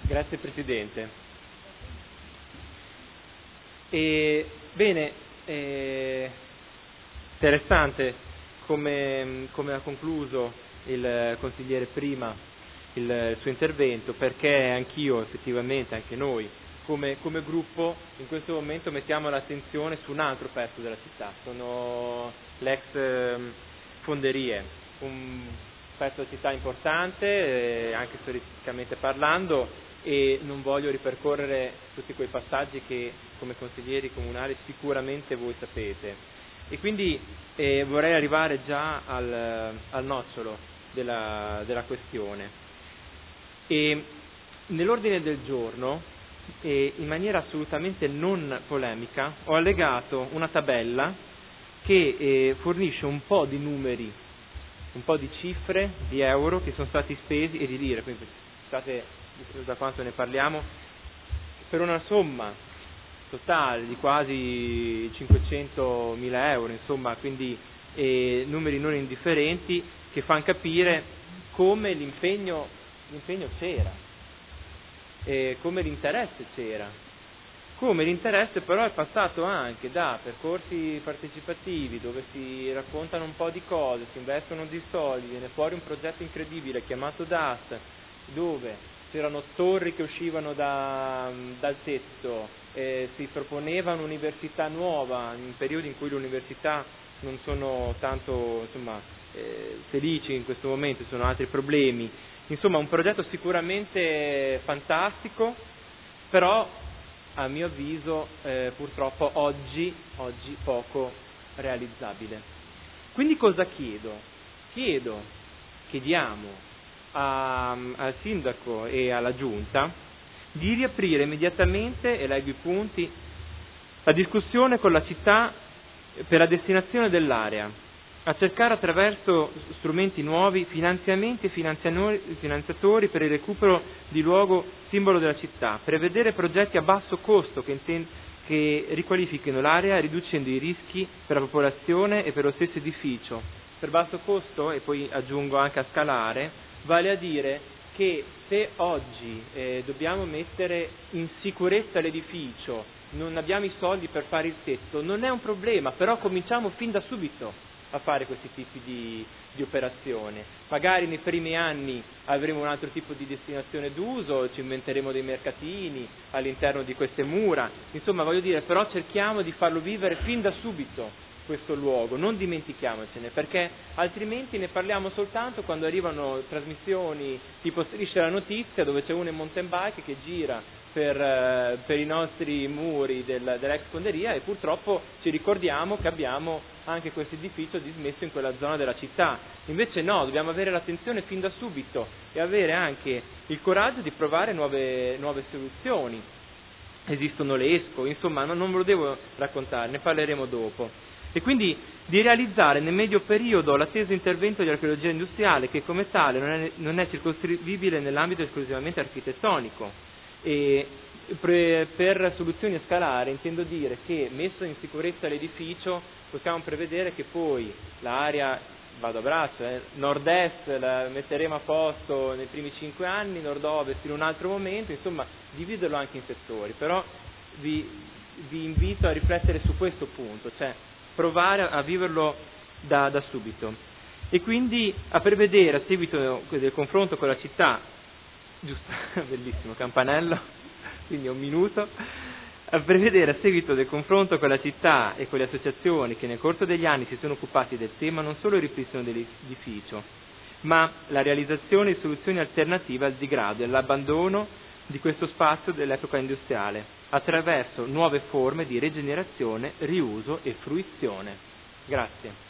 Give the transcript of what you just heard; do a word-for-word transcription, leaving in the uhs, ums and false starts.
Grazie Presidente. E, bene, eh, interessante come, come ha concluso il consigliere prima il, il suo intervento, perché anch'io effettivamente, anche noi, come, come gruppo in questo momento mettiamo l'attenzione su un altro pezzo della città, sono le ex eh, fonderie, un pezzo della città importante, eh, anche storicamente parlando, e non voglio ripercorrere tutti quei passaggi che come consiglieri comunali sicuramente voi sapete. E quindi eh, vorrei arrivare già al, al nocciolo della, della questione. E nell'ordine del giorno, e in maniera assolutamente non polemica, ho allegato una tabella che eh, fornisce un po' di numeri, un po' di cifre, di euro che sono stati spesi, e di lire, quindi state da quanto ne parliamo, per una somma totale di quasi cinquecentomila euro, insomma, quindi eh, numeri non indifferenti che fanno capire come l'impegno, l'impegno c'era, eh, come l'interesse c'era, come l'interesse però è passato anche da percorsi partecipativi dove si raccontano un po' di cose, si investono di soldi, viene fuori un progetto incredibile chiamato D A S, dove c'erano torri che uscivano da, dal tetto, eh, si proponeva un'università nuova in periodi in cui le università non sono tanto insomma, eh, felici in questo momento, ci sono altri problemi. Insomma, un progetto sicuramente fantastico, però a mio avviso eh, purtroppo oggi, oggi poco realizzabile. Quindi cosa chiedo? Chiedo, chiediamo A, al sindaco e alla giunta di riaprire immediatamente, e leggo i punti, la discussione con la città per la destinazione dell'area, a cercare attraverso strumenti nuovi finanziamenti e finanziatori per il recupero di luogo simbolo della città, prevedere progetti a basso costo che, inten- che riqualifichino l'area riducendo i rischi per la popolazione e per lo stesso edificio. Per basso costo, e poi aggiungo anche a scalare, vale a dire che se oggi eh, dobbiamo mettere in sicurezza l'edificio, non abbiamo i soldi per fare il tetto, non è un problema, però cominciamo fin da subito a fare questi tipi di, di operazione. Magari nei primi anni avremo un altro tipo di destinazione d'uso, ci inventeremo dei mercatini all'interno di queste mura, insomma voglio dire, però cerchiamo di farlo vivere fin da subito questo luogo, non dimentichiamocene, perché altrimenti ne parliamo soltanto quando arrivano trasmissioni tipo Striscia la Notizia, dove c'è uno in mountain bike che gira per, eh, per i nostri muri del, dell'ex fonderia, e purtroppo ci ricordiamo che abbiamo anche questo edificio dismesso in quella zona della città. Invece no, dobbiamo avere l'attenzione fin da subito e avere anche il coraggio di provare nuove, nuove soluzioni. Esistono le ESCO, insomma non, non ve lo devo raccontare, ne parleremo dopo. E quindi di realizzare nel medio periodo l'atteso intervento di archeologia industriale, che come tale non è, non è circoscrivibile nell'ambito esclusivamente architettonico. E pre, per soluzioni a scalare intendo dire che, messo in sicurezza l'edificio, possiamo prevedere che poi l'area, vado a braccio, eh, nord-est la metteremo a posto nei primi cinque anni, nord-ovest in un altro momento, insomma dividerlo anche in settori. Però vi, vi invito a riflettere su questo punto, cioè provare a viverlo da, da subito, e quindi a prevedere, a seguito del confronto con la città, giusto, bellissimo campanello, quindi un minuto, a prevedere a seguito del confronto con la città e con le associazioni che nel corso degli anni si sono occupati del tema non solo il ripristino dell'edificio, ma la realizzazione di soluzioni alternative al degrado e all'abbandono di questo spazio dell'epoca industriale, attraverso nuove forme di rigenerazione, riuso e fruizione. Grazie.